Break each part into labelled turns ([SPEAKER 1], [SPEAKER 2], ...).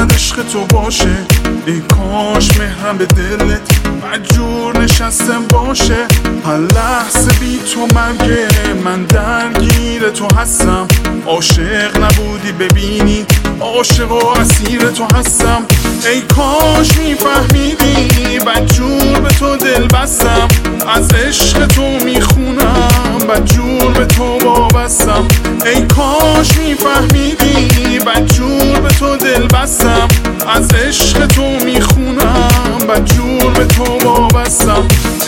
[SPEAKER 1] فقط عشق تو باشه. ای کاش مهرم به دلت مجبور نشستم باشه. هر لحظه بی تو مرگه، من درگیر تو هستم. عاشق نبودی ببینی عاشق و اسیر تو هستم. ای کاش میفهمیدی بدجور به تو دل بستم. از عشق تو میخونم بدجور به تو وابستم. ای کاش میفهمیدی بدجور به تو دل بستم. از عشق تو میخونم بدجور به تو وابستم.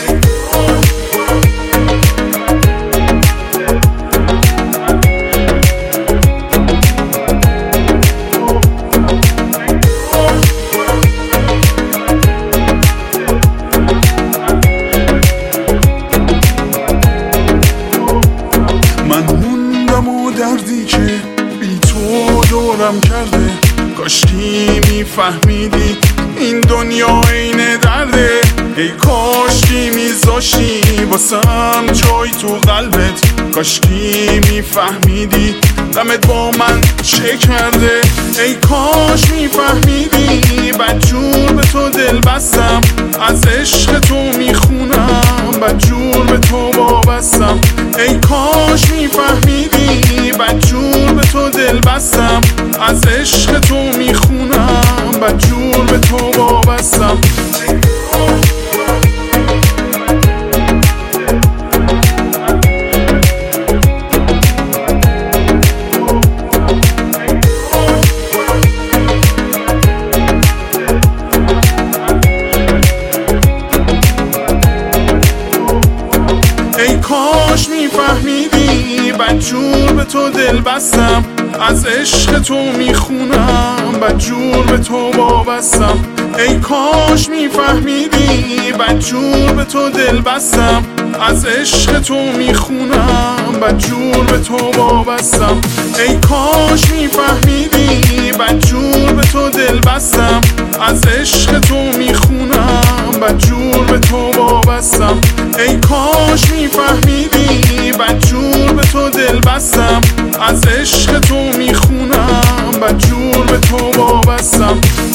[SPEAKER 1] دردی که بی تو دورم کرده، کاشکی میفهمیدی این دنیا عین درده. ای کاشکی میذاشتی واسم جای تو قلبت، کاشکی میفهمیدی غمت با من چه کرده. ای کاش میفهمیدی بدجور به تو دل بستم. از عشق تو میخونم بدجور به تو وابستم. ای کاش میفهمیدی بدجور به تو دل بستم. از عشق تو میخونم بدجور به تو وابستم. ای کاش میفهمیدی بدجور به تو دل بستم. از عشق تو میخونم بدجور به تو وابستم. ای کاش میفهمیدی بدجور به تو دل بستم. از عشق تو میخونم بدجور به تو وابستم. ای کاش میفهمیدی بدجور به تو دل بستم. از عشق تو میخونم بدجور به تو وابستم. ای کاش میفهمیدی بدجور به تو دل بستم. از عشق تو میخونم بدجور به تو وابستم.